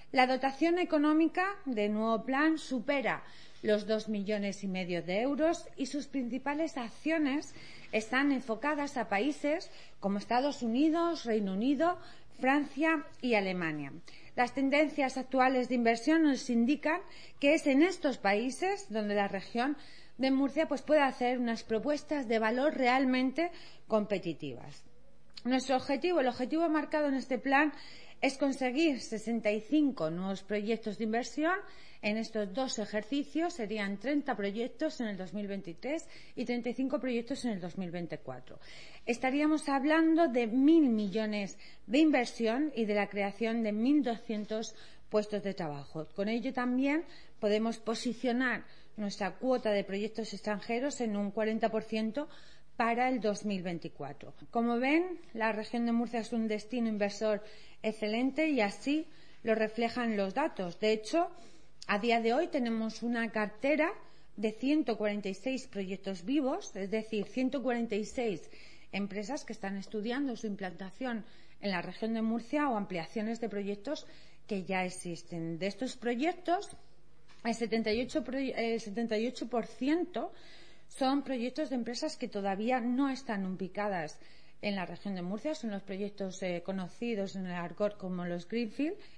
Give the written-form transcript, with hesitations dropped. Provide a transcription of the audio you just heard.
La dotación económica del nuevo plan supera los 2,5 millones de euros y sus principales acciones están enfocadas a países como Estados Unidos, Reino Unido, Francia y Alemania. Las tendencias actuales de inversión nos indican que es en estos países donde la región de Murcia puede hacer unas propuestas de valor realmente competitivas. El objetivo marcado en este plan es conseguir 65 nuevos proyectos de inversión. En estos dos ejercicios serían 30 proyectos en el 2023 y 35 proyectos en el 2024. Estaríamos hablando de 1.000 millones de inversión y de la creación de 1.200 puestos de trabajo. Con ello también podemos posicionar nuestra cuota de proyectos extranjeros en un 40% para el 2024. Como ven, la región de Murcia es un destino inversor excelente y así lo reflejan los datos. De hecho, a día de hoy tenemos una cartera de 146 proyectos vivos, es decir, 146 empresas que están estudiando su implantación en la región de Murcia o ampliaciones de proyectos que ya existen. De estos proyectos, el 78% son proyectos de empresas que todavía no están ubicadas en la región de Murcia, son los proyectos conocidos en el argot como los Greenfield,